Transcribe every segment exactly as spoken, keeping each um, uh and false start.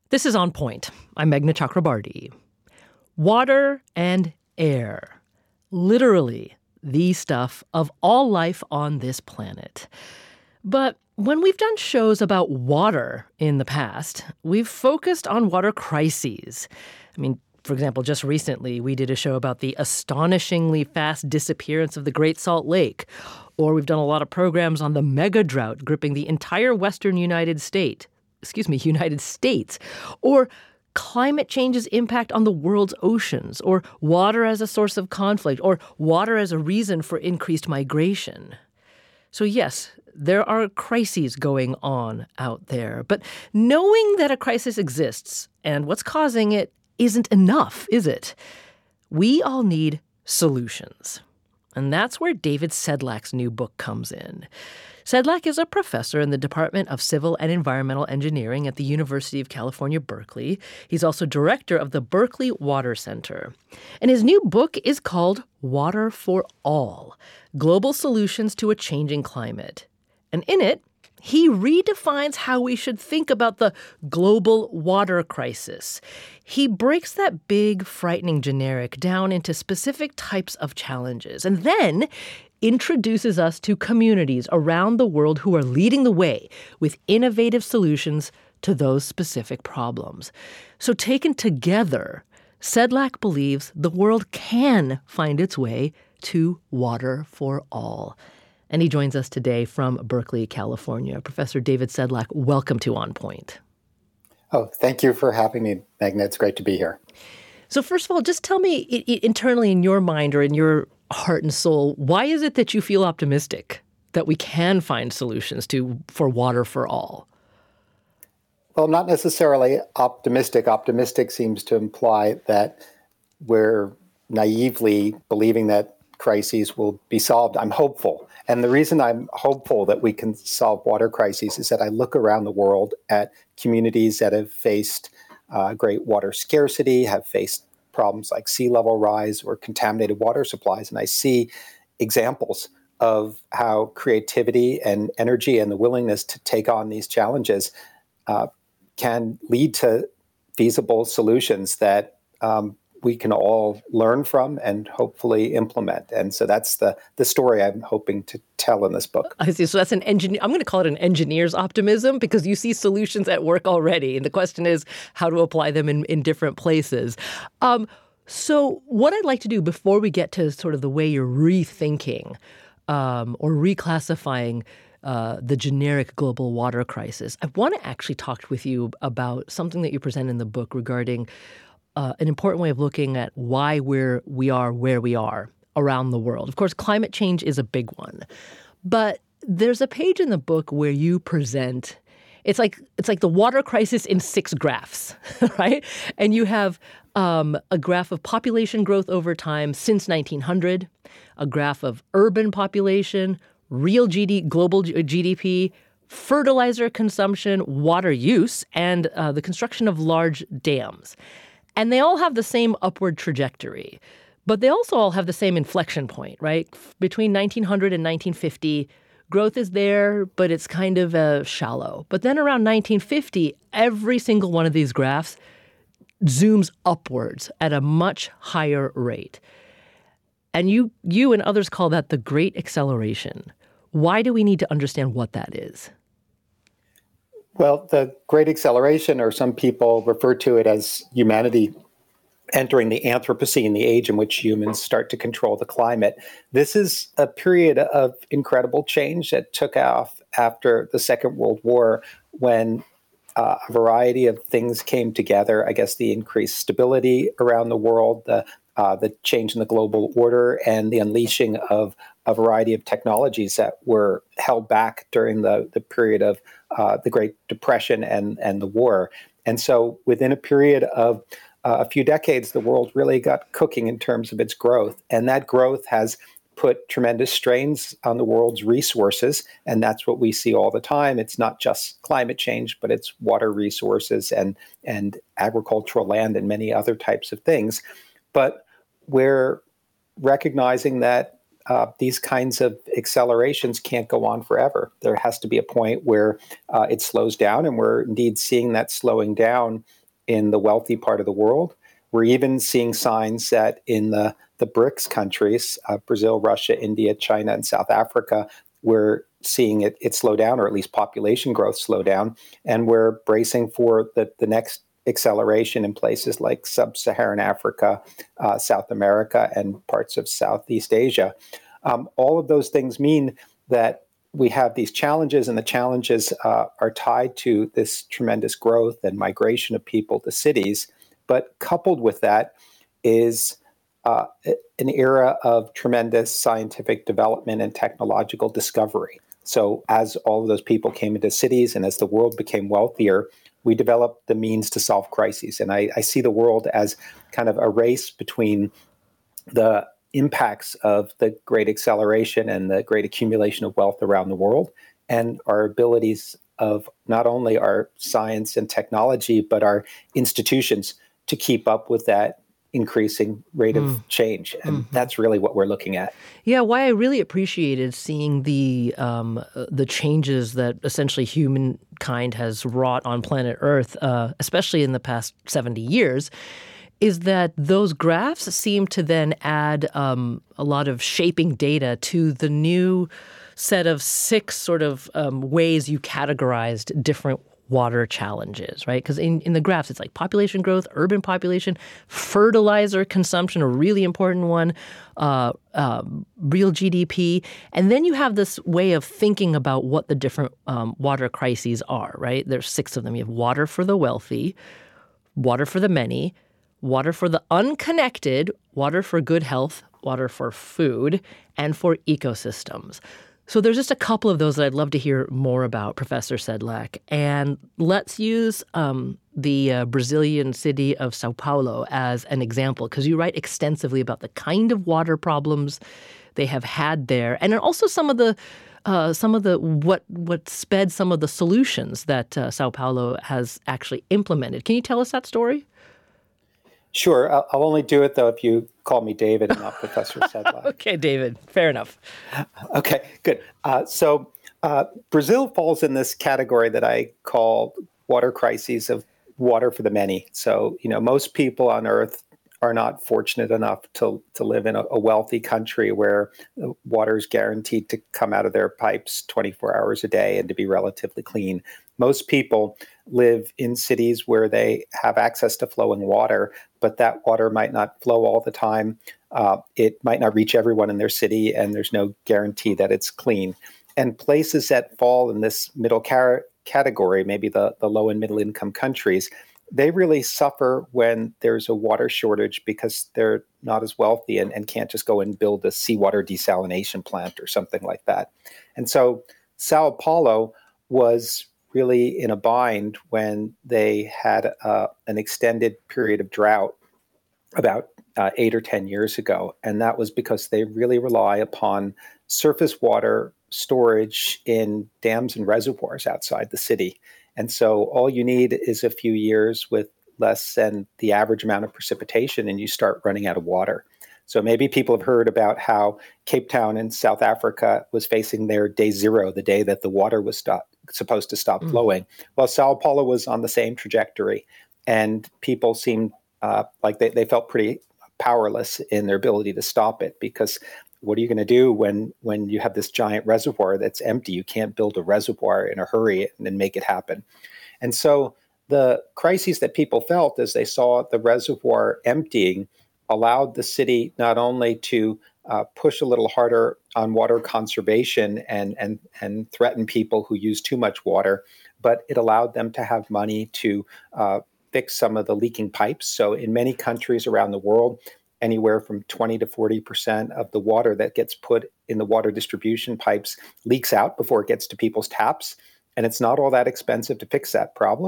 This is On Point. I'm Meghna Chakrabarty. Water and air. Literally the stuff of all life on this planet. But when we've done shows about water in the past, we've focused on water crises. I mean, for example, just recently, we did a show about the astonishingly fast disappearance of the Great Salt Lake. Or we've done a lot of programs on the mega drought gripping the entire western United States. Excuse me, United States. Or climate change's impact on the world's oceans. Or water as a source of conflict. Or water as a reason for increased migration. So yes, there are crises going on out there. But knowing that a crisis exists and what's causing it isn't enough, is it? We all need solutions. And that's where David Sedlak's new book comes in. Sedlak is a professor in the Department of Civil and Environmental Engineering at the University of California, Berkeley. He's also director of the Berkeley Water Center. And his new book is called Water for All: Global Solutions to a Changing Climate. And in it, he redefines how we should think about the global water crisis. He breaks that big, frightening generic down into specific types of challenges and then introduces us to communities around the world who are leading the way with innovative solutions to those specific problems. So taken together, Sedlak believes the world can find its way to water for all. And he joins us today from Berkeley, California. Professor David Sedlak, welcome to On Point. Oh, thank you for having me, Meghna. It's great to be here. So first of all, just tell me I- I internally in your mind or in your heart and soul, why is it that you feel optimistic that we can find solutions to for water for all? Well, not necessarily optimistic. Optimistic seems to imply that we're naively believing that crises will be solved. I'm hopeful. And the reason I'm hopeful that we can solve water crises is that I look around the world at communities that have faced uh, great water scarcity, have faced problems like sea level rise or contaminated water supplies. And I see examples of how creativity and energy and the willingness to take on these challenges uh, can lead to feasible solutions that um, we can all learn from and hopefully implement. And so that's the the story I'm hoping to tell in this book. I see. So that's an engineer. I'm going to call it an engineer's optimism because you see solutions at work already. And the question is how to apply them in, in different places. Um, so what I'd like to do before we get to sort of the way you're rethinking um, or reclassifying Uh, the generic global water crisis, I want to actually talk with you about something that you present in the book regarding uh, an important way of looking at why we're we are where we are around the world. Of course, climate change is a big one, but there's a page in the book where you present it's like it's like the water crisis in six graphs, right? And you have um, a graph of population growth over time since nineteen hundred, a graph of urban population, real G D, global G D P, fertilizer consumption, water use, and uh, the construction of large dams. And they all have the same upward trajectory. But they also all have the same inflection point, right? Between nineteen hundred and nineteen fifty, growth is there, but it's kind of uh, shallow. But then around nineteen fifty, every single one of these graphs zooms upwards at a much higher rate. And you you and others call that the Great Acceleration. Why do we need to understand what that is? Well, the Great Acceleration, or some people refer to it as humanity entering the Anthropocene, the age in which humans start to control the climate. This is a period of incredible change that took off after the Second World War, when uh, a variety of things came together. I guess the increased stability around the world, the Uh, the change in the global order, and the unleashing of a variety of technologies that were held back during the, the period of uh, the Great Depression and, and the war. And so within a period of uh, a few decades, the world really got cooking in terms of its growth. And that growth has put tremendous strains on the world's resources. And that's what we see all the time. It's not just climate change, but it's water resources and, and agricultural land and many other types of things. But we're recognizing that uh, these kinds of accelerations can't go on forever. There has to be a point where uh, it slows down, and we're indeed seeing that slowing down in the wealthy part of the world. We're even seeing signs that in the, the BRICS countries, uh, Brazil, Russia, India, China, and South Africa, we're seeing it, it slow down, or at least population growth slow down, and we're bracing for the, the next acceleration in places like sub-Saharan Africa, uh, South America, and parts of Southeast Asia. Um, all of those things mean that we have these challenges, and the challenges uh, are tied to this tremendous growth and migration of people to cities. But coupled with that is uh, an era of tremendous scientific development and technological discovery. So as all of those people came into cities and as the world became wealthier, we developed the means to solve crises. And I, I see the world as kind of a race between the impacts of the great acceleration and the great accumulation of wealth around the world, and our abilities of not only our science and technology, but our institutions to keep up with that increasing rate of mm. change. And mm-hmm. that's really what we're looking at. Yeah, why I really appreciated seeing the um, the changes that essentially humankind has wrought on planet Earth, uh, especially in the past seventy years, is that those graphs seem to then add um, a lot of shaping data to the new set of six sort of um, ways you categorized different water challenges, right? Because in, in the graphs, it's like population growth, urban population, fertilizer consumption, a really important one, uh, uh, real G D P. And then you have this way of thinking about what the different um, water crises are, right? There's six of them. You have water for the wealthy, water for the many, water for the unconnected, water for good health, water for food, and for ecosystems. So there's just a couple of those that I'd love to hear more about, Professor Sedlak. And let's use um, the uh, Brazilian city of Sao Paulo as an example, because you write extensively about the kind of water problems they have had there, and also some of the uh, some of the what what sped some of the solutions that uh, Sao Paulo has actually implemented. Can you tell us that story? Sure. I'll, I'll only do it, though, if you call me David and not Professor Sedlak. Okay, David. Fair enough. Okay, good. Uh, so uh, Brazil falls in this category that I call water crises of water for the many. So, you know, most people on Earth are not fortunate enough to, to live in a, a wealthy country where water is guaranteed to come out of their pipes twenty-four hours a day and to be relatively clean. Most people live in cities where they have access to flowing water, but that water might not flow all the time. Uh, it might not reach everyone in their city, and there's no guarantee that it's clean. And places that fall in this middle car- category, maybe the, the low and middle income countries, they really suffer when there's a water shortage because they're not as wealthy and, and can't just go and build a seawater desalination plant or something like that. And so Sao Paulo was really in a bind when they had uh, an extended period of drought about uh, eight or ten years ago. And that was because they really rely upon surface water storage in dams and reservoirs outside the city. And so all you need is a few years with less than the average amount of precipitation, and you start running out of water. So maybe people have heard about how Cape Town in South Africa was facing their day zero, the day that the water was stop, supposed to stop mm. flowing. Well, Sao Paulo was on the same trajectory, and people seemed uh, like they, they felt pretty powerless in their ability to stop it, because what are you going to do when, when you have this giant reservoir that's empty? You can't build a reservoir in a hurry and, and make it happen. And so the crises that people felt as they saw the reservoir emptying allowed the city not only to uh, push a little harder on water conservation and, and, and threaten people who use too much water, but it allowed them to have money to uh, fix some of the leaking pipes. So in many countries around the world, anywhere from twenty to forty percent of the water that gets put in the water distribution pipes leaks out before it gets to people's taps. And it's not all that expensive to fix that problem,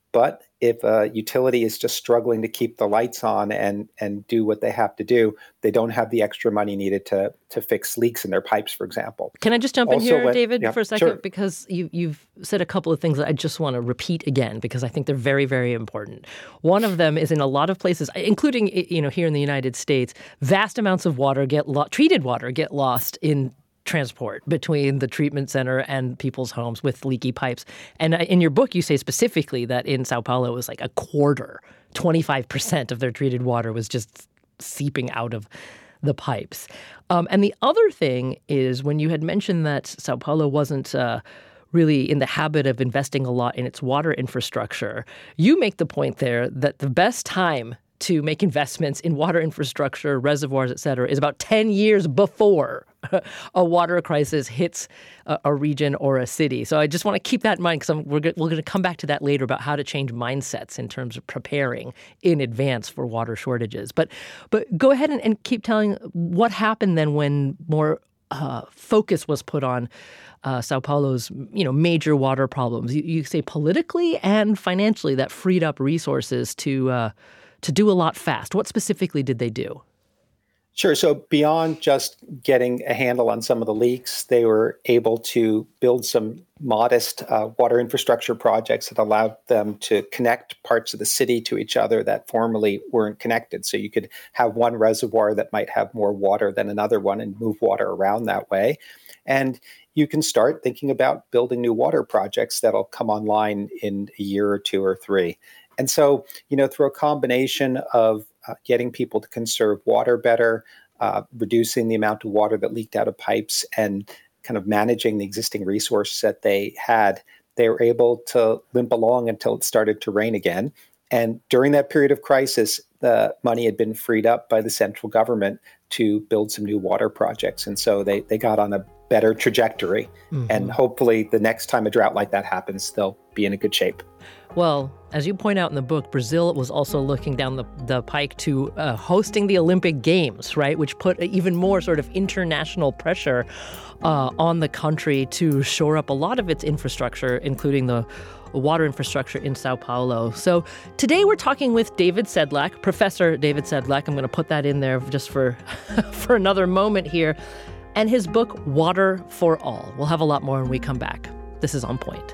But if a utility is just struggling to keep the lights on and and do what they have to do, they don't have the extra money needed to to fix leaks in their pipes, for example. Can I just jump Also, in here, when- David, yeah, for a second? sure. Because you, you've said a couple of things that I just want to repeat again because I think they're very, very important. One of them is in a lot of places, including you know here in the United States, vast amounts of water get lo- treated water get lost in transport between the treatment center and people's homes with leaky pipes. And in your book, you say specifically that in Sao Paulo, it was like a quarter, twenty-five percent of their treated water was just seeping out of the pipes. Um, and the other thing is when you had mentioned that Sao Paulo wasn't uh, really in the habit of investing a lot in its water infrastructure, you make the point there that the best time to make investments in water infrastructure, reservoirs, et cetera, is about ten years before a water crisis hits a, a region or a city. So I just want to keep that in mind because we're, go- we're going to come back to that later about how to change mindsets in terms of preparing in advance for water shortages. But but go ahead and, and keep telling what happened then when more uh, focus was put on uh, Sao Paulo's you know major water problems. You, you say politically and financially that freed up resources to uh, to do a lot fast. What specifically did they do? Sure. So beyond just getting a handle on some of the leaks, they were able to build some modest uh, water infrastructure projects that allowed them to connect parts of the city to each other that formerly weren't connected. So you could have one reservoir that might have more water than another one and move water around that way. And you can start thinking about building new water projects that'll come online in a year or two or three. And so, you know, through a combination of uh, getting people to conserve water better, uh, reducing the amount of water that leaked out of pipes, and kind of managing the existing resource that they had, they were able to limp along until it started to rain again. And during that period of crisis, the money had been freed up by the central government to build some new water projects. And so they, they got on a better trajectory. Mm-hmm. And hopefully the next time a drought like that happens, they'll be in a good shape. Well, as you point out in the book, Brazil was also looking down the, the pike to uh, hosting the Olympic Games, right, which put even more sort of international pressure uh, on the country to shore up a lot of its infrastructure, including the water infrastructure in Sao Paulo. So today we're talking with David Sedlak, Professor David Sedlak. I'm going to put that in there just for for another moment here. And his book, Water for All. We'll have a lot more when we come back. This is On Point.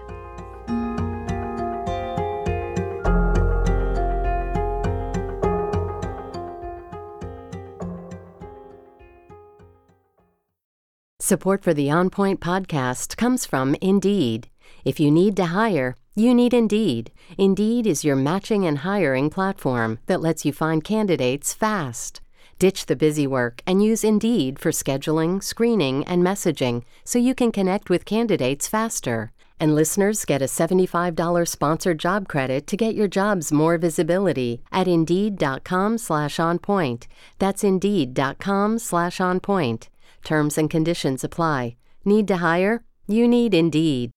Support for the On Point podcast comes from Indeed. If you need to hire, you need Indeed. Indeed is your matching and hiring platform that lets you find candidates fast. Ditch the busy work and use Indeed for scheduling, screening, and messaging so you can connect with candidates faster. And listeners get a seventy-five dollars sponsored job credit to get your jobs more visibility at Indeed.com slash on point. That's Indeed.com slash on point. Terms and conditions apply. Need to hire? You need Indeed.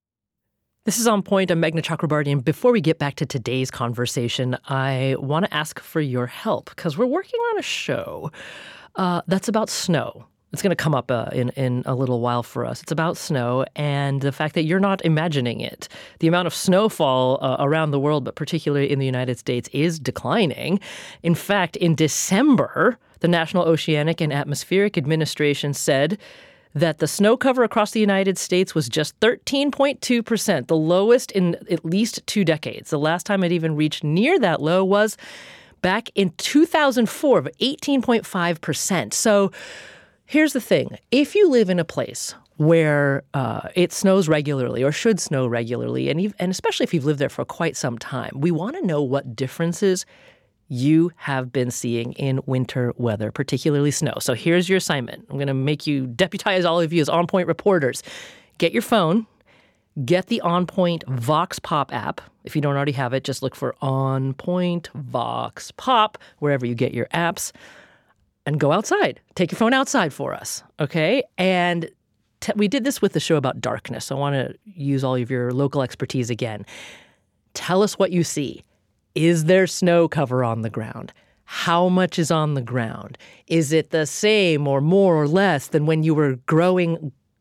This is On Point. I'm Meghna Chakrabarty. And before we get back to today's conversation, I want to ask for your help because we're working on a show uh, that's about snow. It's going to come up uh, in, in a little while for us. It's about snow and the fact that you're not imagining it. The amount of snowfall uh, around the world, but particularly in the United States, is declining. In fact, in December, the National Oceanic and Atmospheric Administration said that the snow cover across the United States was just thirteen point two percent, the lowest in at least two decades. The last time it even reached near that low was back in two thousand four, of eighteen point five percent. So here's the thing. If you live in a place where uh, it snows regularly or should snow regularly, and, you've, and especially if you've lived there for quite some time, we want to know what differences you have been seeing in winter weather, particularly snow. So here's your assignment. I'm going to make you deputize all of you as On Point reporters. Get your phone, get the On Point Vox Pop app. If you don't already have it, just look for On Point Vox Pop wherever you get your apps, and go outside. Take your phone outside for us, okay? And t- we did this with the show about darkness. So I want to use all of your local expertise again. Tell us what you see. Is there snow cover on the ground? How much is on the ground? Is it the same or more or less than when you were growing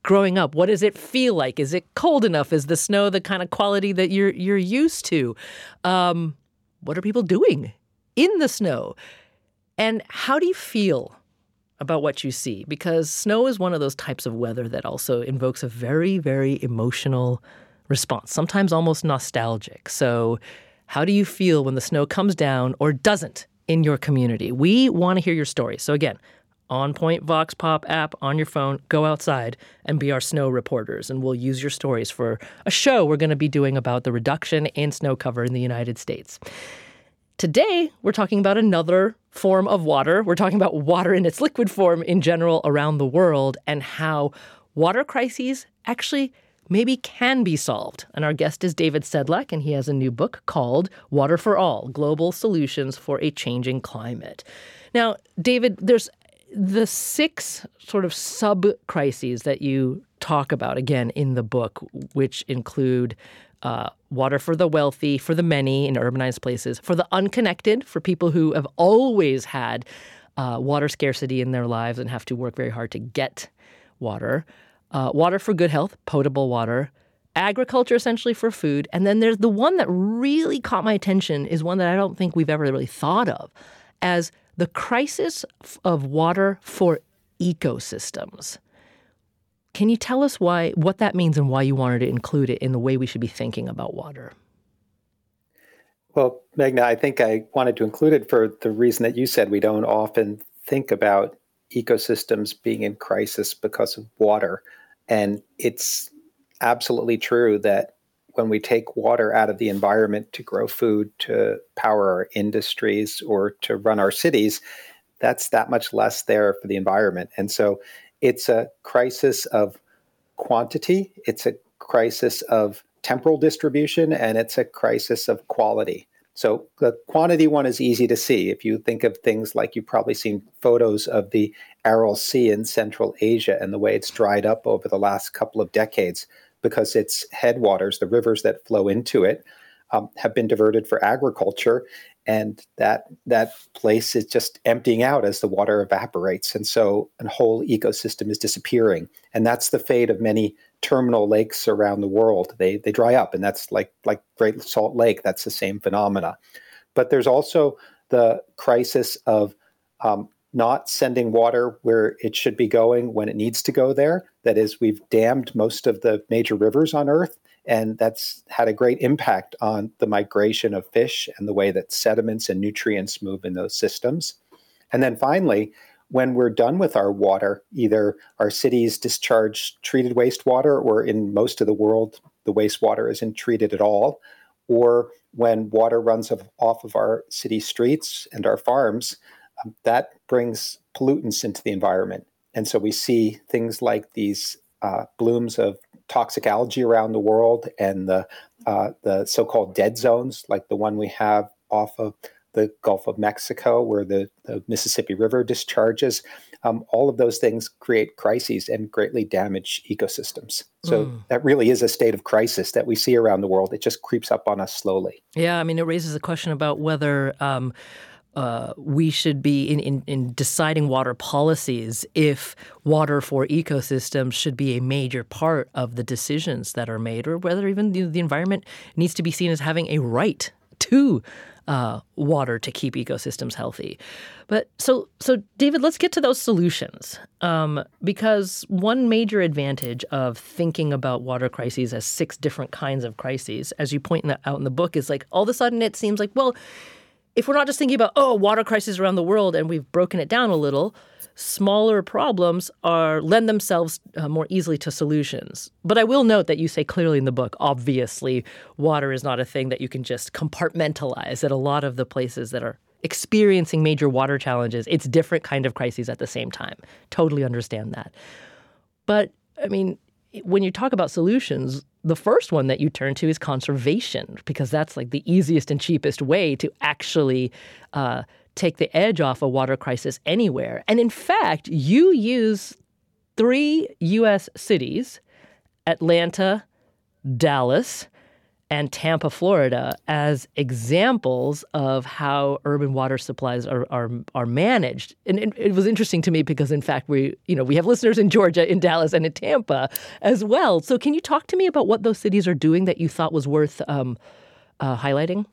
growing up? What does it feel like? Is it cold enough? Is the snow the kind of quality that you're you're used to? Um, what are people doing in the snow? And how do you feel about what you see? Because snow is one of those types of weather that also invokes a very, very emotional response, sometimes almost nostalgic. So how do you feel when the snow comes down or doesn't in your community? We want to hear your story. So again, On Point Vox Pop app on your phone, go outside and be our snow reporters. And we'll use your stories for a show we're going to be doing about the reduction in snow cover in the United States. Today, we're talking about another form of water. We're talking about water in its liquid form in general around the world and how water crises actually maybe can be solved. And our guest is David Sedlak, and he has a new book called Water for All, Global Solutions for a Changing Climate. Now, David, there's the six sort of sub-crises that you talk about, again, in the book, which include uh, water for the wealthy, for the many in urbanized places, for the unconnected, for people who have always had uh, water scarcity in their lives and have to work very hard to get water, uh, water for good health, potable water, agriculture essentially for food, and then there's the one that really caught my attention is one that I don't think we've ever really thought of as the crisis of water for ecosystems. Can you tell us why, what that means and why you wanted to include it in the way we should be thinking about water? Well, Meghna, I think I wanted to include it for the reason that you said we don't often think about ecosystems being in crisis because of water. And it's absolutely true that when we take water out of the environment to grow food, to power our industries, or to run our cities, that's that much less there for the environment. And so it's a crisis of quantity, it's a crisis of temporal distribution, and it's a crisis of quality. So the quantity one is easy to see. If you think of things like you've probably seen photos of the Aral Sea in Central Asia and the way it's dried up over the last couple of decades, because its headwaters, the rivers that flow into it, um, have been diverted for agriculture. And that that place is just emptying out as the water evaporates. And so a whole ecosystem is disappearing. And that's the fate of many terminal lakes around the world. They they dry up, and that's like, like Great Salt Lake. That's the same phenomena. But there's also the crisis of um, not sending water where it should be going when it needs to go there. That is, we've dammed most of the major rivers on Earth, and that's had a great impact on the migration of fish and the way that sediments and nutrients move in those systems. And then finally, when we're done with our water, either our cities discharge treated wastewater, or in most of the world, the wastewater isn't treated at all, or when water runs off of our city streets and our farms, um, that brings pollutants into the environment. And so we see things like these uh, blooms of toxic algae around the world, and the uh, the so-called dead zones, like the one we have off of the Gulf of Mexico, where the, the Mississippi River discharges. Um, all of those things create crises and greatly damage ecosystems. So mm. that really is a state of crisis that we see around the world. It just creeps up on us slowly. Yeah, I mean, it raises a question about whether um, uh, we should be in, in, in deciding water policies, if water for ecosystems should be a major part of the decisions that are made, or whether even the, the environment needs to be seen as having a right to Uh, water to keep ecosystems healthy. But so, so David, let's get to those solutions. Um, because one major advantage of thinking about water crises as six different kinds of crises, as you point out in the book, is like all of a sudden it seems like, well, if we're not just thinking about, oh, water crises around the world, and we've broken it down a little, smaller problems are lend themselves uh, more easily to solutions. But I will note that you say clearly in the book, obviously, water is not a thing that you can just compartmentalize, that a lot of the places that are experiencing major water challenges, it's different kind of crises at the same time. Totally understand that. But, I mean, when you talk about solutions, the first one that you turn to is conservation, because that's like the easiest and cheapest way to actually uh, take the edge off a water crisis anywhere. And in fact, you use three U S cities, Atlanta, Dallas, and Tampa, Florida, as examples of how urban water supplies are are, are managed. And it, it was interesting to me because, in fact, we you know we have listeners in Georgia, in Dallas, and in Tampa as well. So can you talk to me about what those cities are doing that you thought was worth um, uh, highlighting?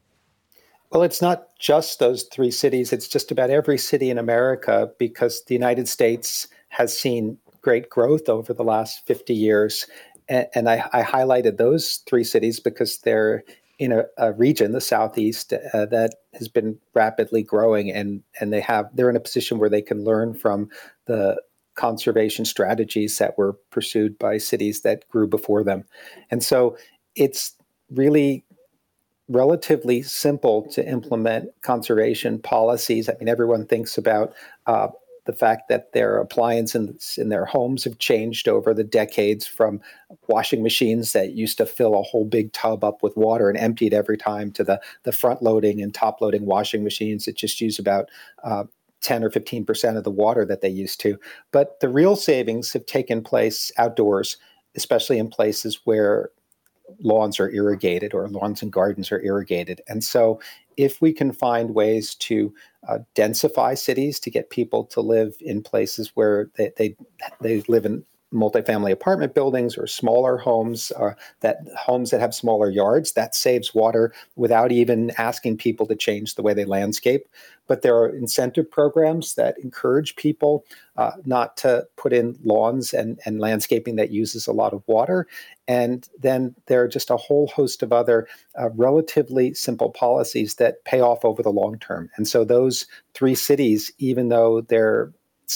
Well, it's not just those three cities. It's just about every city in America, because the United States has seen great growth over the last fifty years. And, and I, I highlighted those three cities because they're in a, a region, the Southeast, uh, that has been rapidly growing, and, and they have they're in a position where they can learn from the conservation strategies that were pursued by cities that grew before them. And so it's really relatively simple to implement conservation policies. I mean, everyone thinks about uh, the fact that their appliances in their homes have changed over the decades, from washing machines that used to fill a whole big tub up with water and empty it every time, to the, the front-loading and top-loading washing machines that just use about uh, ten or fifteen percent of the water that they used to. But the real savings have taken place outdoors, especially in places where lawns are irrigated or lawns and gardens are irrigated. And so if we can find ways to uh, densify cities, to get people to live in places where they they, they live in multifamily apartment buildings or smaller homes, or that homes that have smaller yards, that saves water without even asking people to change the way they landscape. But there are incentive programs that encourage people uh, not to put in lawns and, and landscaping that uses a lot of water. And then there are just a whole host of other uh, relatively simple policies that pay off over the long term. And so those three cities, even though they're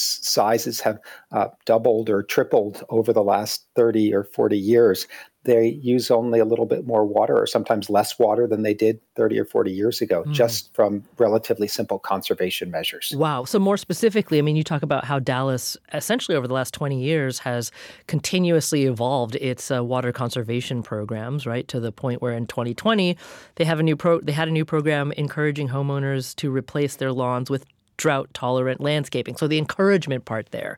sizes have uh, doubled or tripled over the last thirty or forty years, they use only a little bit more water, or sometimes less water than they did thirty or forty years ago, mm. just from relatively simple conservation measures. Wow. So more specifically, I mean, you talk about how Dallas, essentially over the last twenty years, has continuously evolved its uh, water conservation programs, right, to the point where in twenty twenty, they have a new pro- they had a new program encouraging homeowners to replace their lawns with drought-tolerant landscaping. So the encouragement part there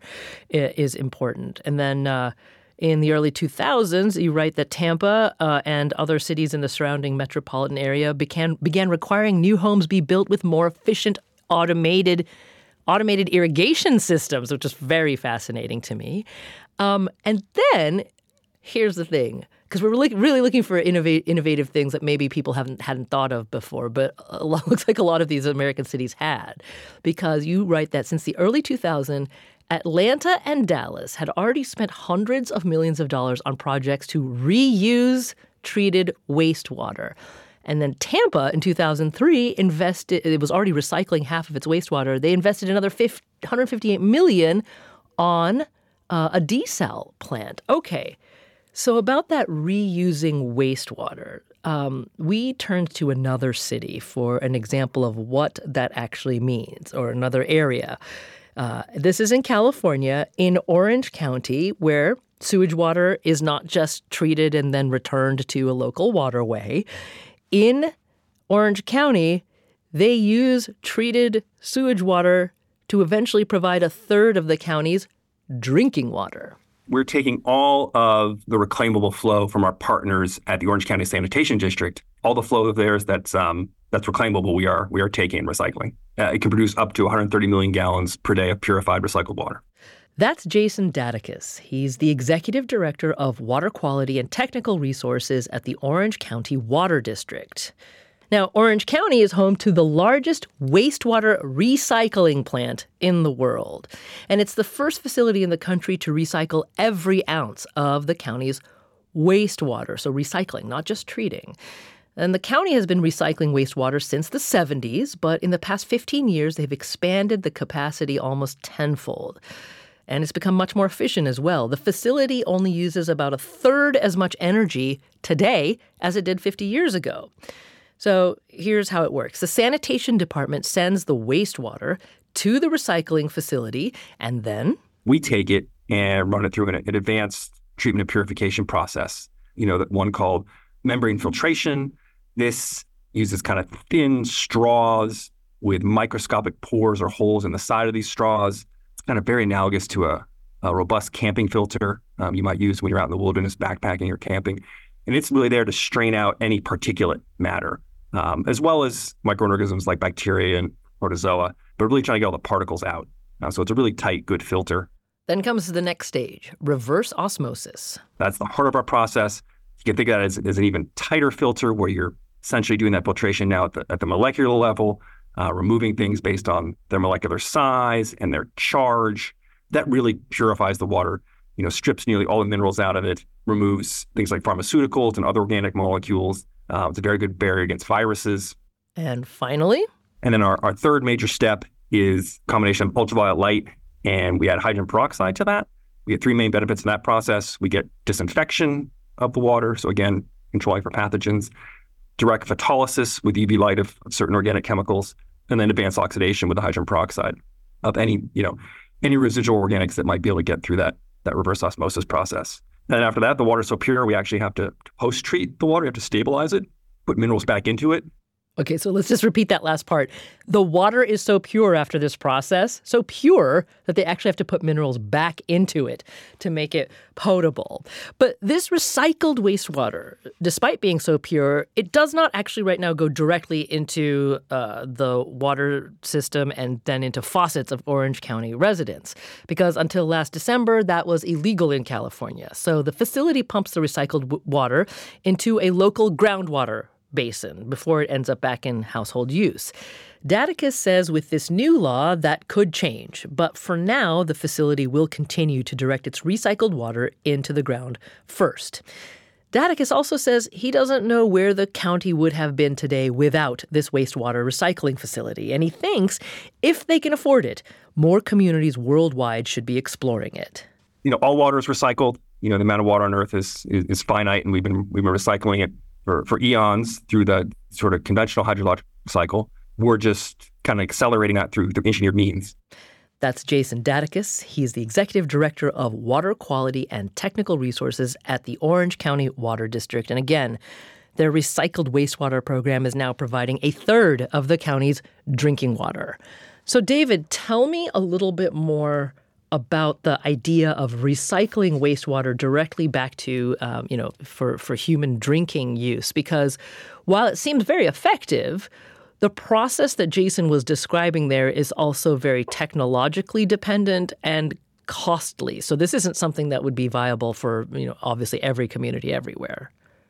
is important. And then uh, in the early two thousands, you write that Tampa uh, and other cities in the surrounding metropolitan area began began requiring new homes be built with more efficient automated automated irrigation systems, which is very fascinating to me. Um, and then here's the thing. Because we're really, really looking for innovate, innovative things that maybe people haven't hadn't thought of before, but a lot, looks like a lot of these American cities had. Because you write that since the early two thousands, Atlanta and Dallas had already spent hundreds of millions of dollars on projects to reuse treated wastewater. And then Tampa in two thousand three invested, it was already recycling half of its wastewater. They invested another one hundred fifty-eight million dollars on uh, a desal plant. Okay. So about that reusing wastewater, um, we turned to another city for an example of what that actually means, or another area. Uh, this is in California, in Orange County, where sewage water is not just treated and then returned to a local waterway. In Orange County, they use treated sewage water to eventually provide a third of the county's drinking water. We're taking all of the reclaimable flow from our partners at the Orange County Sanitation District. All the flow of theirs that's um, that's reclaimable, we are we are taking and recycling. Uh, it can produce up to one hundred thirty million gallons per day of purified recycled water. That's Jason Daticus. He's the executive director of water quality and technical resources at the Orange County Water District. Now, Orange County is home to the largest wastewater recycling plant in the world. And it's the first facility in the country to recycle every ounce of the county's wastewater. So recycling, not just treating. And the county has been recycling wastewater since the seventies, but in the past fifteen years, they've expanded the capacity almost tenfold. And it's become much more efficient as well. The facility only uses about a third as much energy today as it did fifty years ago. So here's how it works. The sanitation department sends the wastewater to the recycling facility, and then we take it and run it through an, an advanced treatment and purification process. You know, that one called membrane filtration. This uses kind of thin straws with microscopic pores or holes in the side of these straws. It's kind of very analogous to a, a robust camping filter um, you might use when you're out in the wilderness backpacking or camping. And it's really there to strain out any particulate matter, um, as well as microorganisms like bacteria and protozoa, but really trying to get all the particles out. Uh, so it's a really tight, good filter. Then comes the next stage, reverse osmosis. That's the heart of our process. You can think of that as, as an even tighter filter where you're essentially doing that filtration now at the, at the molecular level, uh, removing things based on their molecular size and their charge. That really purifies the water, you know, strips nearly all the minerals out of it, removes things like pharmaceuticals and other organic molecules. Uh, it's a very good barrier against viruses. And finally? And then our, our third major step is a combination of ultraviolet light, and we add hydrogen peroxide to that. We get three main benefits in that process. We get disinfection of the water, so again, controlling for pathogens, direct photolysis with U V light of certain organic chemicals, and then advanced oxidation with the hydrogen peroxide of any, you know, any residual organics that might be able to get through that, that reverse osmosis process. And then after that, the water's so pure, we actually have to post-treat the water. We have to stabilize it, put minerals back into it. Okay, so let's just repeat that last part. The water is so pure after this process, so pure that they actually have to put minerals back into it to make it potable. But this recycled wastewater, despite being so pure, it does not actually right now go directly into uh, the water system and then into faucets of Orange County residents. Because until last December, that was illegal in California. So the facility pumps the recycled w- water into a local groundwater basin before it ends up back in household use. Daticus says with this new law, that could change. But for now, the facility will continue to direct its recycled water into the ground first. Daticus also says he doesn't know where the county would have been today without this wastewater recycling facility. And he thinks if they can afford it, more communities worldwide should be exploring it. You know, all water is recycled. You know, the amount of water on Earth is is, is finite, and we've been we've been recycling it for, for eons through the sort of conventional hydrologic cycle. We're just kind of accelerating that through, through engineered means. That's Jason Daticus. He's the executive director of water quality and technical resources at the Orange County Water District. And again, their recycled wastewater program is now providing a third of the county's drinking water. So, David, tell me a little bit more about the idea of recycling wastewater directly back to, um, you know, for, for human drinking use. Because while it seems very effective, the process that Jason was describing there is also very technologically dependent and costly. So this isn't something that would be viable for, you know, obviously every community everywhere.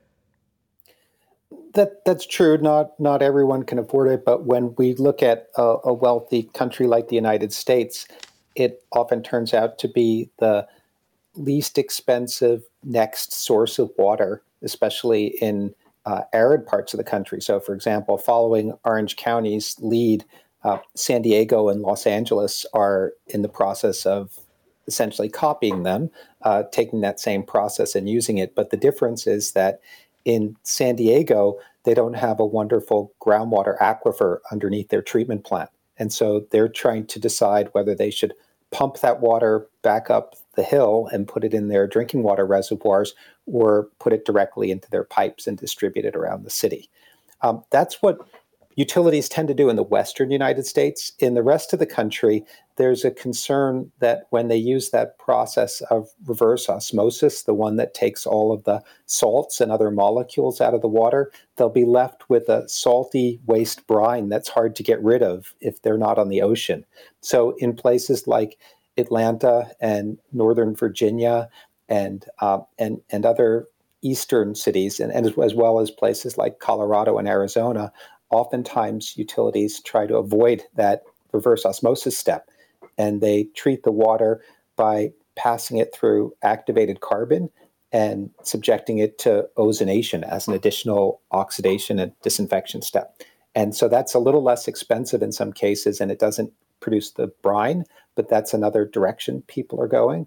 That that's true. Not not everyone can afford it, but when we look at a, a wealthy country like the United States, it often turns out to be the least expensive next source of water, especially in uh, arid parts of the country. So, for example, following Orange County's lead, uh, San Diego and Los Angeles are in the process of essentially copying them, uh, taking that same process and using it. But the difference is that in San Diego, they don't have a wonderful groundwater aquifer underneath their treatment plant. And so they're trying to decide whether they should pump that water back up the hill and put it in their drinking water reservoirs or put it directly into their pipes and distribute it around the city. Um, that's what utilities tend to do in the Western United States. In the rest of the country, there's a concern that when they use that process of reverse osmosis, the one that takes all of the salts and other molecules out of the water, they'll be left with a salty waste brine that's hard to get rid of if they're not on the ocean. So in places like Atlanta and Northern Virginia and uh, and and other eastern cities, and, and as well as places like Colorado and Arizona, oftentimes utilities try to avoid that reverse osmosis step, and they treat the water by passing it through activated carbon and subjecting it to ozonation as an additional oxidation and disinfection step. And so that's a little less expensive in some cases, and it doesn't produce the brine, but that's another direction people are going.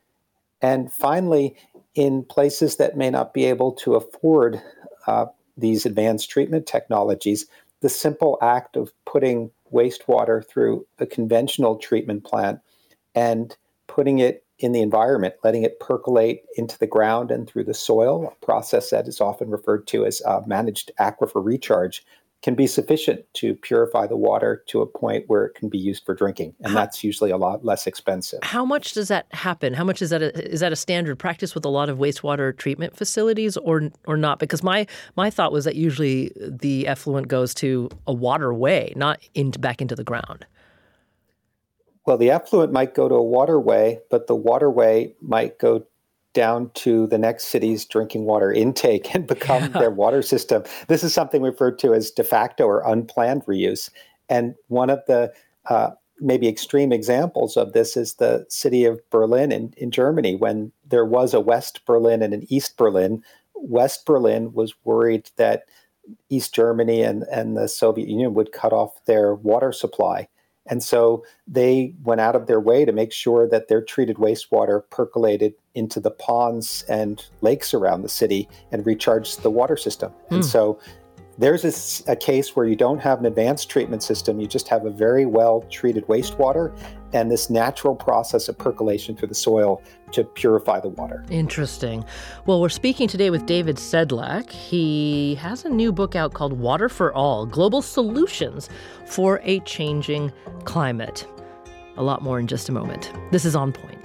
And finally, in places that may not be able to afford uh, these advanced treatment technologies, the simple act of putting wastewater through a conventional treatment plant and putting it in the environment, letting it percolate into the ground and through the soil, a process that is often referred to as uh, managed aquifer recharge, can be sufficient to purify the water to a point where it can be used for drinking. And how, that's usually a lot less expensive. How much does that happen? How much is that a, is that a standard practice with a lot of wastewater treatment facilities or or not? Because my my thought was that usually the effluent goes to a waterway, not into, back into the ground. Well, the effluent might go to a waterway, but the waterway might go down to the next city's drinking water intake and become yeah. their water system. This is something referred to as de facto or unplanned reuse. And one of the uh, maybe extreme examples of this is the city of Berlin in, in Germany. When there was a West Berlin and an East Berlin, West Berlin was worried that East Germany and, and the Soviet Union would cut off their water supply. And so they went out of their way to make sure that their treated wastewater percolated into the ponds and lakes around the city and recharged the water system. Mm. And so there's a, a case where you don't have an advanced treatment system. You just have a very well-treated wastewater and this natural process of percolation through the soil to purify the water. Interesting. Well, we're speaking today with David Sedlak. He has a new book out called Water for All, Global Solutions for a Changing Climate. A lot more in just a moment. This is On Point.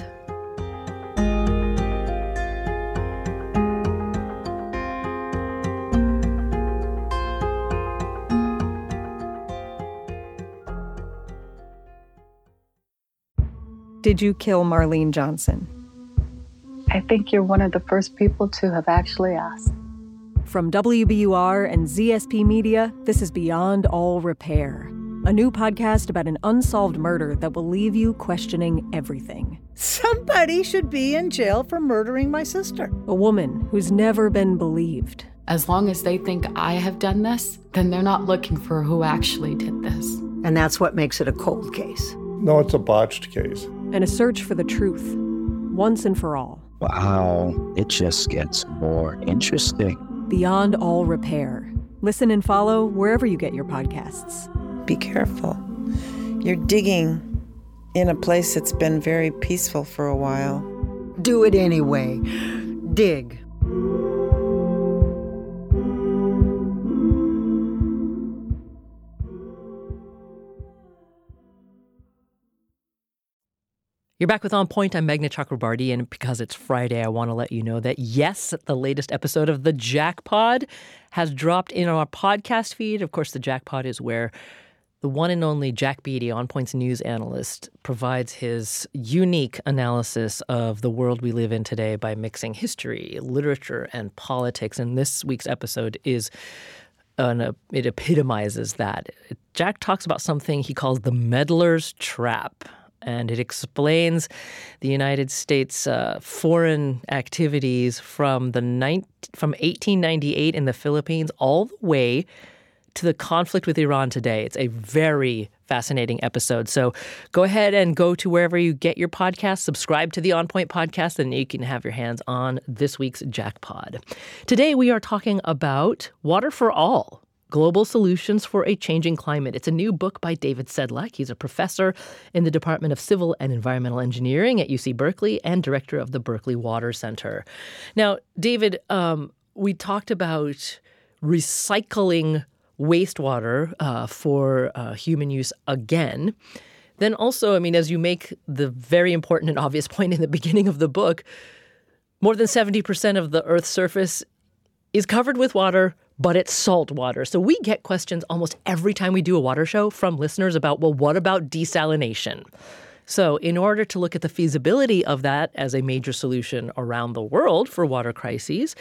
Did you kill Marlene Johnson? I think you're one of the first people to have actually asked. From W B U R and Z S P Media, this is Beyond All Repair, a new podcast about an unsolved murder that will leave you questioning everything. Somebody should be in jail for murdering my sister. A woman who's never been believed. As long as they think I have done this, then they're not looking for who actually did this. And that's what makes it a cold case. No, it's a botched case. And a search for the truth, once and for all. Wow, it just gets more interesting. Beyond All Repair. Listen and follow wherever you get your podcasts. Be careful. You're digging in a place that's been very peaceful for a while. Do it anyway. Dig. You're back with On Point. I'm Meghna Chakrabarty, and because it's Friday, I want to let you know that, yes, the latest episode of The Jackpod has dropped in our podcast feed. Of course, The Jackpod is where the one and only Jack Beatty, On Point's news analyst, provides his unique analysis of the world we live in today by mixing history, literature, and politics. And this week's episode is an, it epitomizes that. Jack talks about something he calls the meddler's trap. And it explains the United States' uh, foreign activities from the ni- from eighteen ninety-eight in the Philippines all the way to the conflict with Iran today. It's a very fascinating episode. So go ahead and go to wherever you get your podcast, subscribe to the On Point podcast, and you can have your hands on this week's Jackpod. Today we are talking about Water for All, Global Solutions for a Changing Climate. It's a new book by David Sedlak. He's a professor in the Department of Civil and Environmental Engineering at U C Berkeley and director of the Berkeley Water Center. Now, David, um, we talked about recycling wastewater uh, for uh, human use again. Then also, I mean, as you make the very important and obvious point in the beginning of the book, more than seventy percent of the Earth's surface is covered with water, but it's salt water. So we get questions almost every time we do a water show from listeners about, well, what about desalination? So in order to look at the feasibility of that as a major solution around the world for water crises,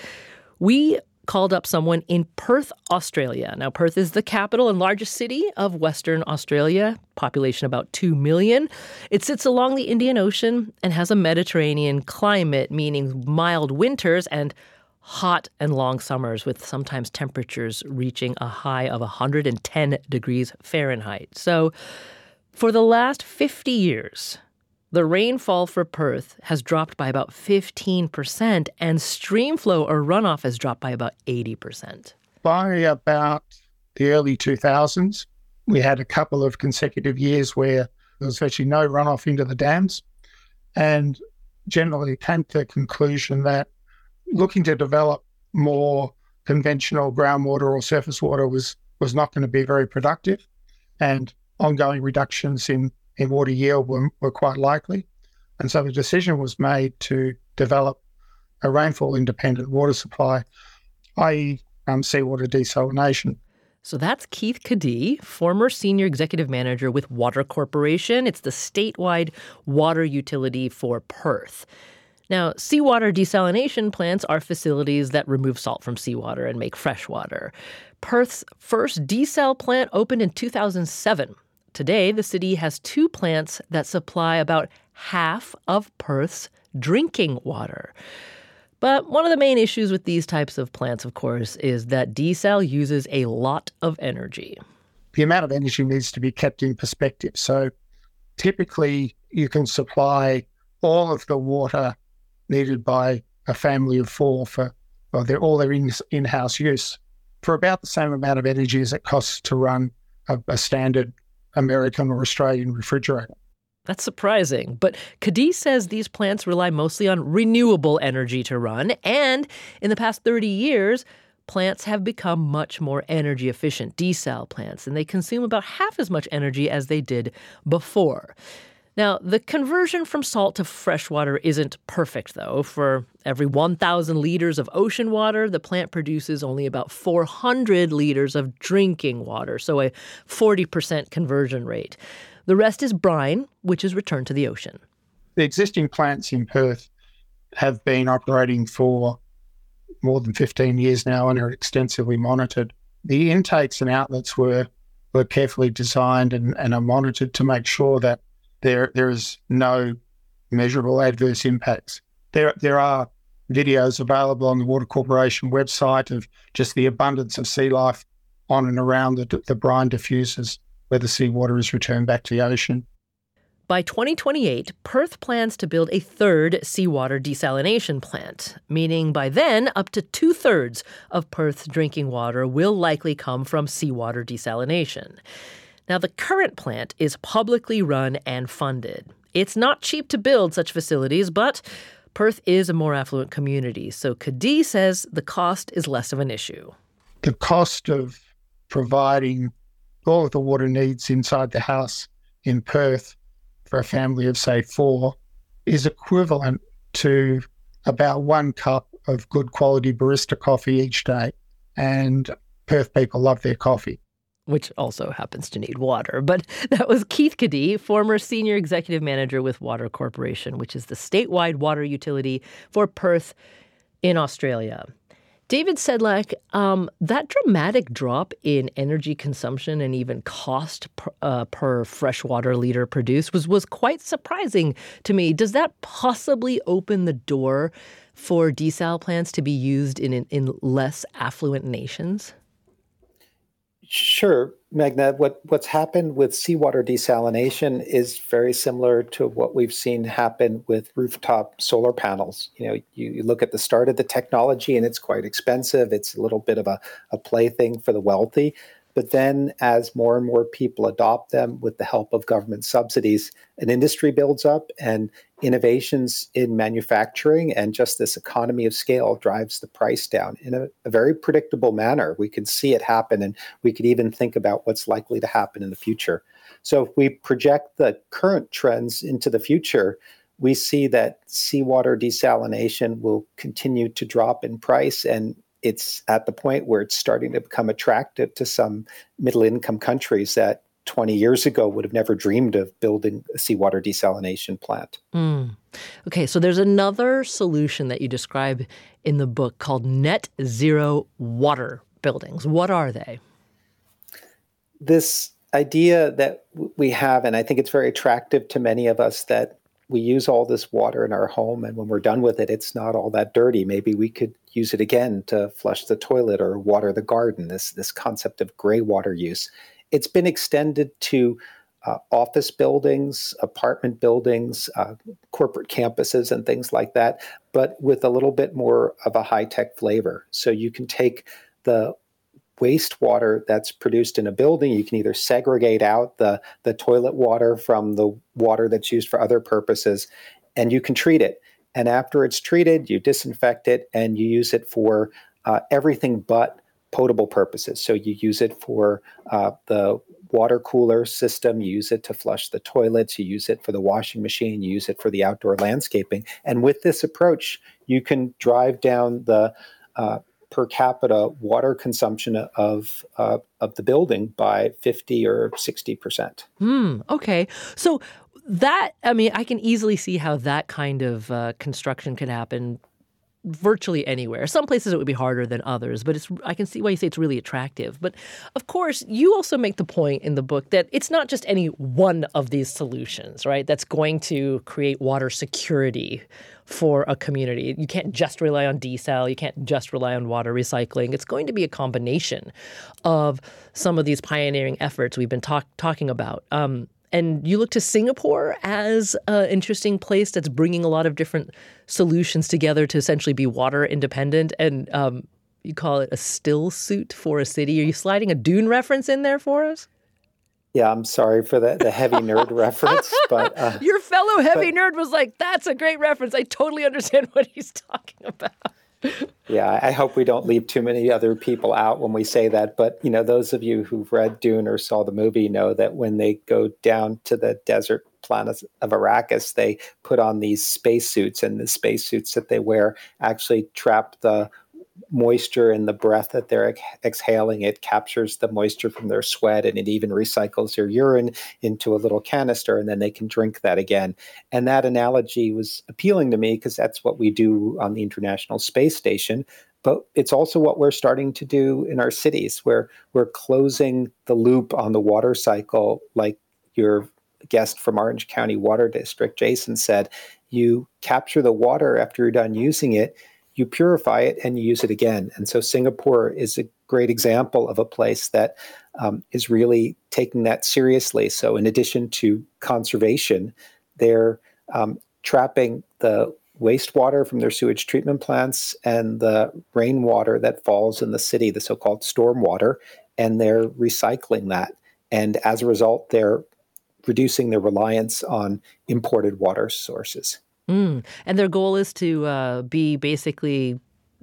we called up someone in Perth, Australia. Now, Perth is the capital and largest city of Western Australia, population about two million. It sits along the Indian Ocean and has a Mediterranean climate, meaning mild winters and hot and long summers with sometimes temperatures reaching a high of one hundred ten degrees Fahrenheit. So for the last fifty years, the rainfall for Perth has dropped by about fifteen percent and stream flow or runoff has dropped by about eighty percent. By about the early two thousands, we had a couple of consecutive years where there was virtually no runoff into the dams, and generally came to the conclusion that looking to develop more conventional groundwater or surface water was was not going to be very productive, and ongoing reductions in, in water yield were, were quite likely. And so the decision was made to develop a rainfall-independent water supply, that is um, seawater desalination. So that's Keith Kadee, former senior executive manager with Water Corporation. It's the statewide water utility for Perth. Now, seawater desalination plants are facilities that remove salt from seawater and make fresh water. Perth's first desal plant opened in two thousand seven. Today, the city has two plants that supply about half of Perth's drinking water. But one of the main issues with these types of plants, of course, is that desal uses a lot of energy. The amount of energy needs to be kept in perspective. So typically you can supply all of the water needed by a family of four for well, they're all their in, in-house use for about the same amount of energy as it costs to run a, a standard American or Australian refrigerator. That's surprising. But Kadee says these plants rely mostly on renewable energy to run. And in the past thirty years, plants have become much more energy efficient, desal plants, and they consume about half as much energy as they did before. Now, the conversion from salt to fresh water isn't perfect, though. For every one thousand liters of ocean water, the plant produces only about four hundred liters of drinking water, so a forty percent conversion rate. The rest is brine, which is returned to the ocean. The existing plants in Perth have been operating for more than fifteen years now and are extensively monitored. The intakes and outlets were were carefully designed and, and are monitored to make sure that there there is no measurable adverse impacts. There there are videos available on the Water Corporation website of just the abundance of sea life on and around the, the brine diffusers where the seawater is returned back to the ocean. By twenty twenty-eight, Perth plans to build a third seawater desalination plant, meaning by then up to two-thirds of Perth's drinking water will likely come from seawater desalination. Now, the current plant is publicly run and funded. It's not cheap to build such facilities, but Perth is a more affluent community, so Kadee says the cost is less of an issue. The cost of providing all of the water needs inside the house in Perth for a family of, say, four is equivalent to about one cup of good quality barista coffee each day. And Perth people love their coffee. Which also happens to need water. But that was Keith Kadee, former senior executive manager with Water Corporation, which is the statewide water utility for Perth in Australia. David Sedlak, um, that dramatic drop in energy consumption and even cost per, uh, per freshwater liter produced was, was quite surprising to me. Does that possibly open the door for desal plants to be used in, in, in less affluent nations? Sure, Magna. What, what's happened with seawater desalination is very similar to what we've seen happen with rooftop solar panels. You know, you, you look at the start of the technology and it's quite expensive. It's a little bit of a, a plaything for the wealthy. But then as more and more people adopt them with the help of government subsidies, an industry builds up and innovations in manufacturing and just this economy of scale drives the price down in a, a very predictable manner. We can see it happen, and we could even think about what's likely to happen in the future. So if we project the current trends into the future, we see that seawater desalination will continue to drop in price, and it's at the point where it's starting to become attractive to some middle-income countries that twenty years ago would have never dreamed of building a seawater desalination plant. Mm. Okay, so there's another solution that you describe in the book called net zero water buildings. What are they? This idea that we have, and I think it's very attractive to many of us, that we use all this water in our home, and when we're done with it, it's not all that dirty. Maybe we could use it again to flush the toilet or water the garden, this, this concept of gray water use. It's been extended to uh, office buildings, apartment buildings, uh, corporate campuses, and things like that, but with a little bit more of a high-tech flavor. So you can take the wastewater that's produced in a building, you can either segregate out the, the toilet water from the water that's used for other purposes, and you can treat it. And after it's treated, you disinfect it and you use it for uh, everything but potable purposes. So you use it for uh, the water cooler system, you use it to flush the toilets, you use it for the washing machine, you use it for the outdoor landscaping. And with this approach, you can drive down the uh, per capita water consumption of uh, of the building by fifty or sixty percent. Hmm. Okay. So that, I mean, I can easily see how that kind of uh, construction could happen virtually anywhere. Some places it would be harder than others, but it's I can see why you say it's really attractive. But of course, you also make the point in the book that it's not just any one of these solutions, right, that's going to create water security for a community. You can't just rely on desal. You can't just rely on water recycling. It's going to be a combination of some of these pioneering efforts we've been talk- talking about. Um, And you look to Singapore as an interesting place that's bringing a lot of different solutions together to essentially be water independent. And um, you call it a still suit for a city. Are you sliding a Dune reference in there for us? Yeah, I'm sorry for the, the heavy nerd reference, but uh, your fellow heavy but, nerd was like, "That's a great reference. I totally understand what he's talking about." Yeah, I hope we don't leave too many other people out when we say that. But, you know, those of you who've read Dune or saw the movie know that when they go down to the desert planet of Arrakis, they put on these spacesuits, and the spacesuits that they wear actually trap the moisture in the breath that they're ex- exhaling. It captures the moisture from their sweat, and it even recycles their urine into a little canister, and then they can drink that again. And that analogy was appealing to me because that's what we do on the International Space Station. But it's also what we're starting to do in our cities, where we're closing the loop on the water cycle, like your guest from Orange County Water District, Jason, said. You capture the water after you're done using it, you purify it, and you use it again. And so Singapore is a great example of a place that um, is really taking that seriously. So in addition to conservation, they're um, trapping the wastewater from their sewage treatment plants and the rainwater that falls in the city, the so-called stormwater, and they're recycling that. And as a result, they're reducing their reliance on imported water sources. Mm. And their goal is to uh, be basically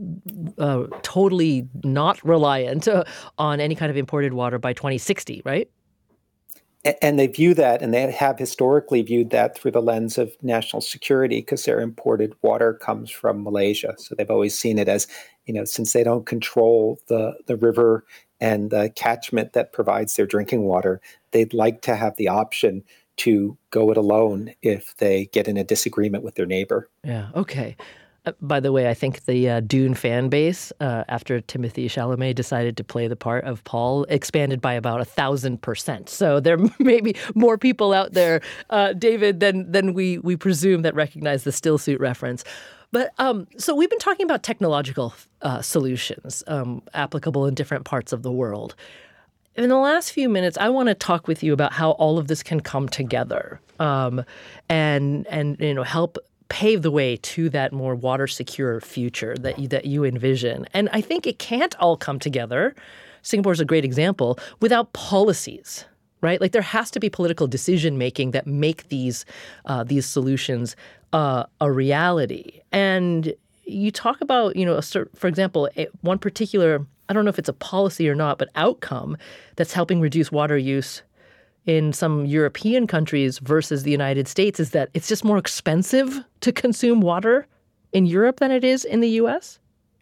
uh, totally not reliant uh, on any kind of imported water by twenty sixty, right? And they view that, and they have historically viewed that through the lens of national security, because their imported water comes from Malaysia. So they've always seen it as, you know, since they don't control the, the river and the catchment that provides their drinking water, they'd like to have the option to go it alone if they get in a disagreement with their neighbor. Yeah, okay. Uh, by the way, I think the uh, Dune fan base, uh, after Timothée Chalamet decided to play the part of Paul, expanded by about a thousand percent. So there may be more people out there, uh, David, than than we we presume that recognize the still suit reference. But um, so we've been talking about technological uh, solutions um, applicable in different parts of the world. In the last few minutes, I want to talk with you about how all of this can come together um, and and you know help pave the way to that more water secure future that you, that you envision. And I think it can't all come together. Singapore is a great example without policies, right? Like there has to be political decision making that make these uh, these solutions uh, a reality. And you talk about, you know, a cert, for example, a, one particular, I don't know if it's a policy or not, but outcome that's helping reduce water use in some European countries versus the United States is that it's just more expensive to consume water in Europe than it is in the U S?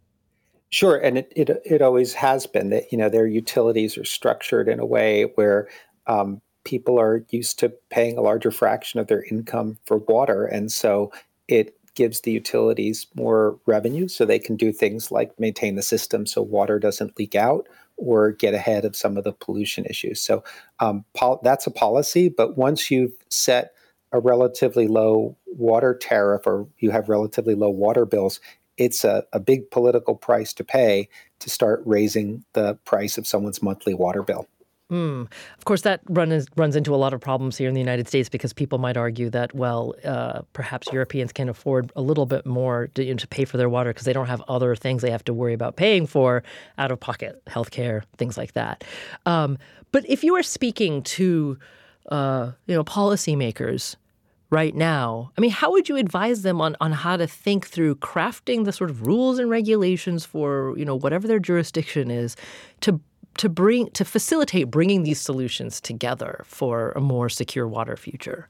Sure, and it it, it always has been that, you know, their utilities are structured in a way where um, people are used to paying a larger fraction of their income for water, and so it gives the utilities more revenue so they can do things like maintain the system so water doesn't leak out or get ahead of some of the pollution issues. So um, pol- that's a policy, but once you've set a relatively low water tariff or you have relatively low water bills, it's a, a big political price to pay to start raising the price of someone's monthly water bill. Mm. Of course, that run is, runs into a lot of problems here in the United States because people might argue that, well, uh, perhaps Europeans can afford a little bit more to, you know, to pay for their water because they don't have other things they have to worry about paying for, out-of-pocket healthcare, things like that. Um, but if you are speaking to, uh, you know, policymakers right now, I mean, how would you advise them on, on how to think through crafting the sort of rules and regulations for, you know, whatever their jurisdiction is to to bring to facilitate bringing these solutions together for a more secure water future?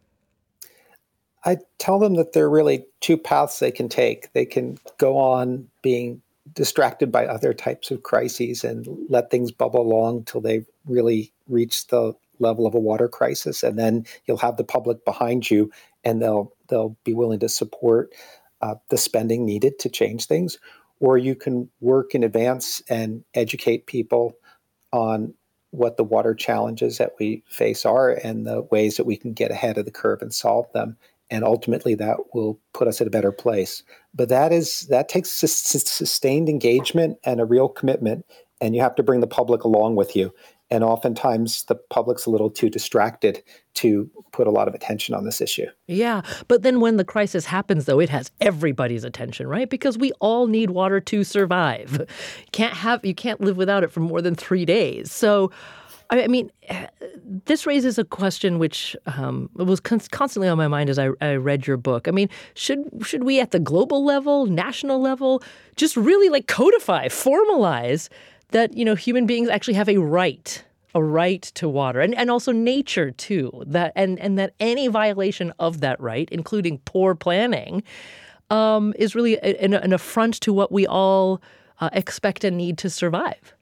I tell them that there are really two paths they can take. They can go on being distracted by other types of crises and let things bubble along till they really reach the level of a water crisis, and then you'll have the public behind you, and they'll they'll be willing to support uh, the spending needed to change things. Or you can work in advance and educate people on what the water challenges that we face are and the ways that we can get ahead of the curve and solve them. And ultimately, that will put us at a better place. But that is that takes sus- sustained engagement and a real commitment, and you have to bring the public along with you. And oftentimes, the public's a little too distracted to put a lot of attention on this issue. Yeah, but then when the crisis happens, though, it has everybody's attention, right? Because we all need water to survive. Can't have you can't live without it for more than three days. So, I mean, this raises a question which um, was con- constantly on my mind as I, I read your book. I mean, should should we at the global level, national level, just really like codify, formalize that, you know, human beings actually have a right, a right to water, and, and also nature too, that and, and that any violation of that right, including poor planning, um, is really a, an, an affront to what we all uh, expect and need to survive.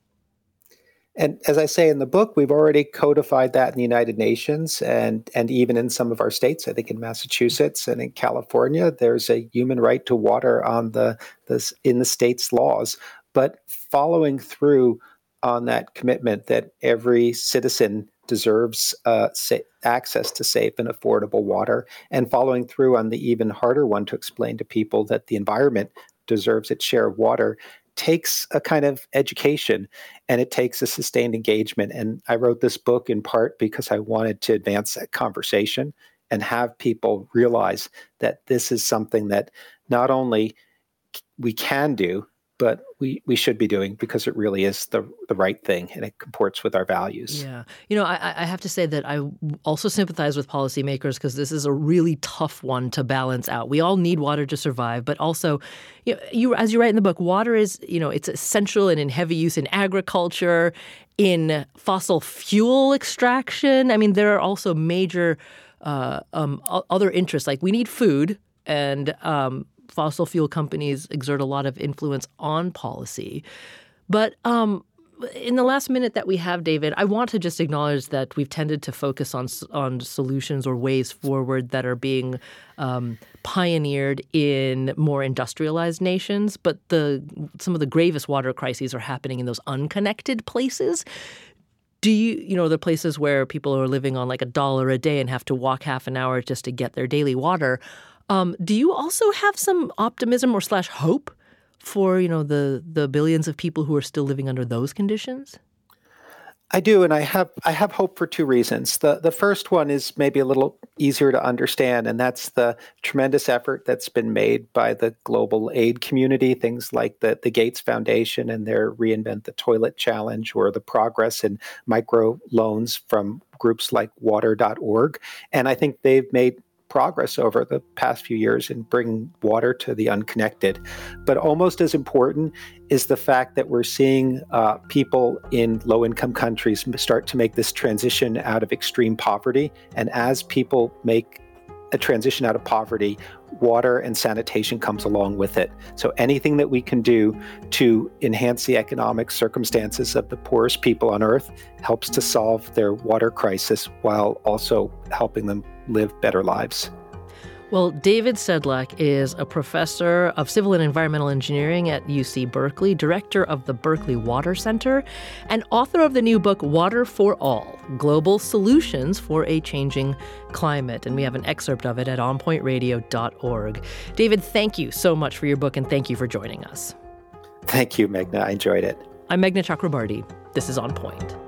And as I say in the book, we've already codified that in the United Nations and, and even in some of our states. I think in Massachusetts and in California, there's a human right to water on the, the in the state's laws. But following through on that commitment that every citizen deserves uh, sa- access to safe and affordable water, and following through on the even harder one to explain to people that the environment deserves its share of water, takes a kind of education, and it takes a sustained engagement. And I wrote this book in part because I wanted to advance that conversation and have people realize that this is something that not only we can do, but we, we should be doing because it really is the the right thing and it comports with our values. Yeah. You know, I, I have to say that I also sympathize with policymakers because this is a really tough one to balance out. We all need water to survive, but also, you know, you as you write in the book, water is, you know, it's essential and in heavy use in agriculture, in fossil fuel extraction. I mean, there are also major uh, um, other interests. Like we need food, and um fossil fuel companies exert a lot of influence on policy. But um, in the last minute that we have, David, I want to just acknowledge that we've tended to focus on on solutions or ways forward that are being um, pioneered in more industrialized nations. But the some of the gravest water crises are happening in those unconnected places. Do you, you know, the places where people are living on like a dollar a day and have to walk half an hour just to get their daily water? Um, do you also have some optimism or slash hope for, you know, the the billions of people who are still living under those conditions? I do, and I have I have hope for two reasons. The the first one is maybe a little easier to understand, and that's the tremendous effort that's been made by the global aid community, things like the, the Gates Foundation and their Reinvent the Toilet Challenge, or the progress in micro loans from groups like water dot org. And I think they've made progress over the past few years in bringing water to the unconnected. But almost as important is the fact that we're seeing uh, people in low-income countries start to make this transition out of extreme poverty. And as people make a transition out of poverty, water and sanitation comes along with it. So anything that we can do to enhance the economic circumstances of the poorest people on Earth helps to solve their water crisis while also helping them live better lives. Well, David Sedlak is a professor of civil and environmental engineering at U C Berkeley, director of the Berkeley Water Center, and author of the new book, Water for All, Global Solutions for a Changing Climate. And we have an excerpt of it at on point radio dot org. David, thank you so much for your book, and thank you for joining us. Thank you, Meghna. I enjoyed it. I'm Meghna Chakrabarty. This is On Point.